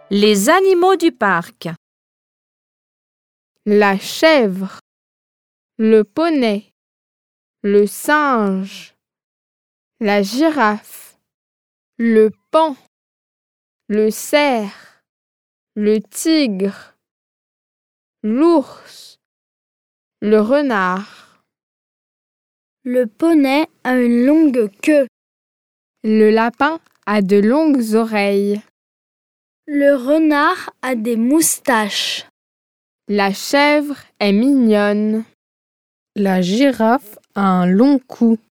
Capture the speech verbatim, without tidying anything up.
Les animaux du parc. La chèvre, le poney, le singe, la girafe, le paon, le cerf, le tigre, l'ours, le renard. Le poney a une longue queue. Le lapin a de longues oreilles. Le renard a des moustaches. La chèvre est mignonne. La girafe a un long cou.